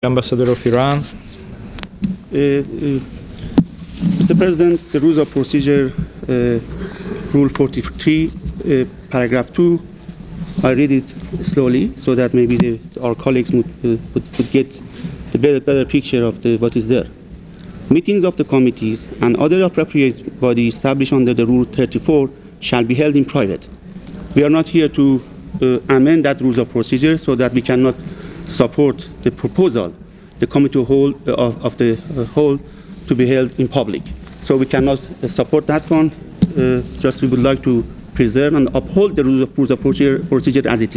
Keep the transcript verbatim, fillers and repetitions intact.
Ambassador of Iran. Uh, uh, Mister President, the rules of procedure, uh, Rule forty-three, uh, paragraph two, I read it slowly so that maybe the, our colleagues would, uh, would, would get the better, better picture of the, what is there. Meetings of the committees and other appropriate bodies established under the Rule thirty-four shall be held in private. We are not here to uh, amend that rules of procedure so that we cannot support the proposal, the committee whole, uh, of, of the uh, whole to be held in public. So we cannot uh, support that one. Uh, just we would like to preserve and uphold the rules of, rules of procedure, procedure as it is.